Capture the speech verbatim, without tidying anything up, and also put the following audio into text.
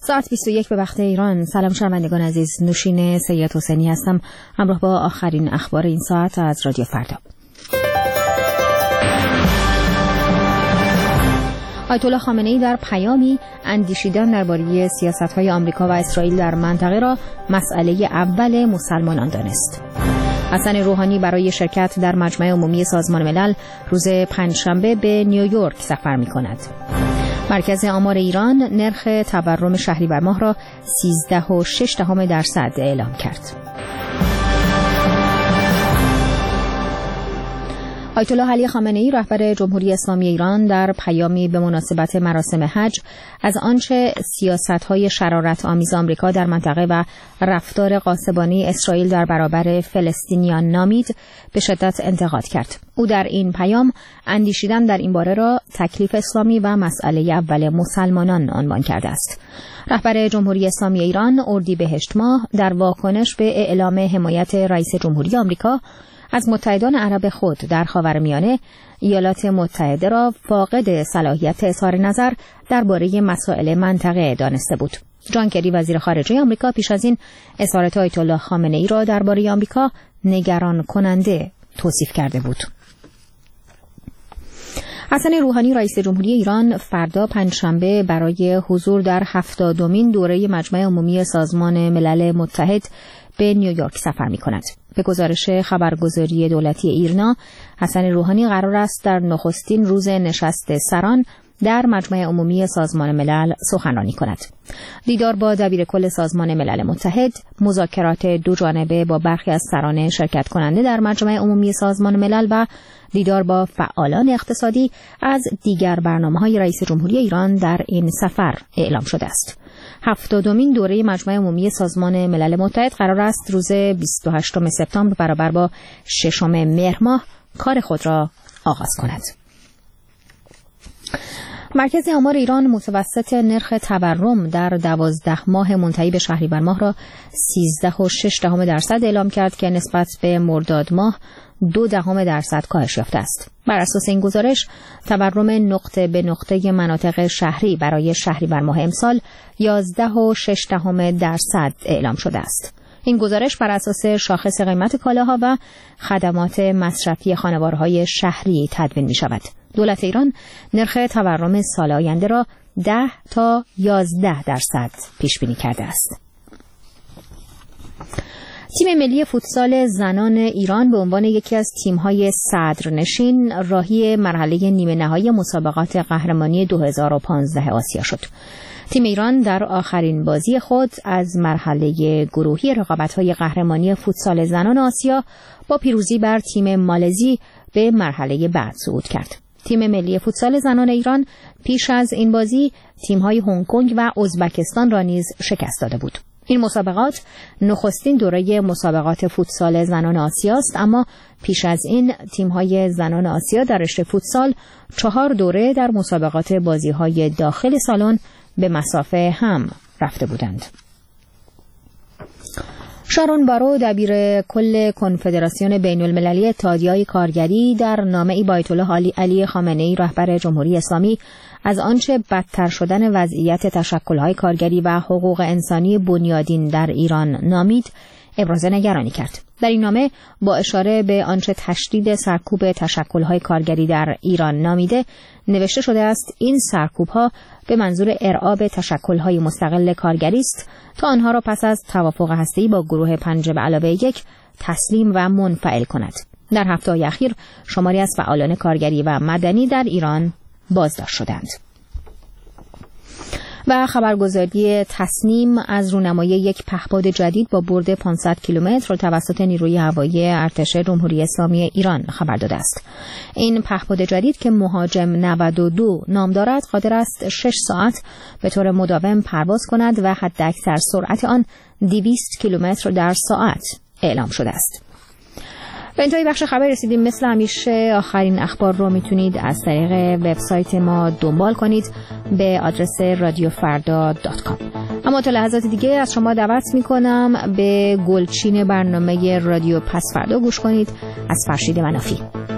ساعت بیست و یک به وقت ایران. سلام شنوندگان عزیز، نوشین سید حسینی هستم همراه با آخرین اخبار این ساعت از رادیو فردا. آیت الله خامنه‌ای در پیامی اندیشیدن درباره سیاست‌های آمریکا و اسرائیل در منطقه را مسئله اول مسلمانان دانست. حسن روحانی برای شرکت در مجمع عمومی سازمان ملل روز پنجشنبه به نیویورک سفر می‌کند. مرکز آمار ایران نرخ تورم شهریور ماه را سیزده و شش دهم درصد اعلام کرد. آیت الله علی خامنه‌ای رهبر جمهوری اسلامی ایران در پیامی به مناسبت مراسم حج از آنچه سیاست‌های شرارت‌آمیز آمریکا در منطقه و رفتار غاصبانه اسرائیل در برابر فلسطینیان نامید به شدت انتقاد کرد. او در این پیام اندیشیدن در این باره را تکلیف اسلامی و مسئله اول مسلمانان عنوان کرده است. رهبر جمهوری اسلامی ایران اردیبهشت ماه در واکنش به اعلام حمایت رئیس جمهوری آمریکا از متحدان عرب خود در خاورمیانه، ایالات متحده را فاقد صلاحیت اظهار نظر درباره مسائل منطقه دانسته بود. جان کری وزیر خارجه آمریکا پیش از این اظهارات آیت الله خامنه‌ای را درباره آمریکا نگران کننده توصیف کرده بود. حسن روحانی رئیس جمهوری ایران فردا پنجشنبه برای حضور در هفتادمین دوره مجمع عمومی سازمان ملل متحد به نیویورک سفر می‌کند. به گزارش خبرگزاری دولتی ایرنا، حسن روحانی قرار است در نخستین روز نشست سران در مجمع عمومی سازمان ملل سخنرانی کند. دیدار با دبیر کل سازمان ملل متحد، مذاکرات دو جانبه با برخی از سران شرکت کننده در مجمع عمومی سازمان ملل و دیدار با فعالان اقتصادی از دیگر برنامه‌های رئیس جمهوری ایران در این سفر اعلام شده است. هفتادمین دوره مجمع عمومی سازمان ملل متحد قرار است روز بیست و هشتم سپتامبر برابر با ششم مهر ماه کار خود را آغاز کند. مرکز آمار ایران متوسط نرخ تورم در دوازده ماه منتهی به شهریور ماه را سیزده و شش دهم درصد اعلام کرد که نسبت به مرداد ماه دو دهم درصد کاهش یافته است. بر اساس این گزارش، تورم نقطه به نقطه مناطق شهری برای شهریور ماه امسال یازده و شش دهم درصد اعلام شده است. این گزارش بر اساس شاخص قیمت کالاها و خدمات مصرفی خانوارهای شهری تدوین می شود. دولت ایران نرخ تورم سال آینده را ده تا یازده درصد پیش بینی کرده است. تیم ملی فوتسال زنان ایران به عنوان یکی از تیم‌های صدرنشین راهی مرحله نیمه نهایی مسابقات قهرمانی دو هزار و پانزده آسیا شد. تیم ایران در آخرین بازی خود از مرحله گروهی رقابت‌های قهرمانی فوتسال زنان آسیا با پیروزی بر تیم مالزی به مرحله بعد صعود کرد. تیم ملی فوتسال زنان ایران پیش از این بازی تیم‌های هنگ کنگ و ازبکستان را نیز شکست داده بود. این مسابقات نخستین دوره مسابقات فوتسال زنان آسیا است، اما پیش از این تیم‌های زنان آسیا در رشته فوتسال چهار دوره در مسابقات بازی‌های داخل سالن به مسافه هم رفته بودند. شارون بارو دبیر کل کنفدراسیون بین المللی اتحادیه‌های کارگری در نامه‌ای با آیت الله علی خامنه‌ای رهبر جمهوری اسلامی از آنچه بدتر شدن وضعیت تشکل‌های کارگری و حقوق انسانی بنیادین در ایران نامید، ابراز نگرانی کرد. در این نامه با اشاره به آنچه تشدید سرکوب تشکل‌های کارگری در ایران نامیده، نوشته شده است این سرکوب‌ها به منظور ارعاب تشکل‌های مستقل کارگری است تا آنها را پس از توافق هسته‌ای با گروه پنج به علاوه یک تسلیم و منفعل کند. در هفته‌های اخیر شماری از فعالان کارگری و مدنی در ایران بازداشت شدند. و خبرگزاری تصنیم از رونمایی یک پهپاد جدید با برد پانصد کیلومتر را توسط نیروی هوایی ارتش جمهوری اسلامی ایران خبر داده است. این پهپاد جدید که مهاجم نود و دو نام دارد، قادر است شش ساعت به طور مداوم پرواز کند و حداکثر سرعت آن دویست کیلومتر در ساعت اعلام شده است. به انتهای بخش خبر رسیدیم. مثل همیشه آخرین اخبار رو میتونید از طریق وبسایت ما دنبال کنید به آدرس رادیو فردا دات کام. اما تا لحظات دیگه از شما دعوت میکنم به گلچین برنامه رادیو پس فردا گوش کنید از فرشید منافی.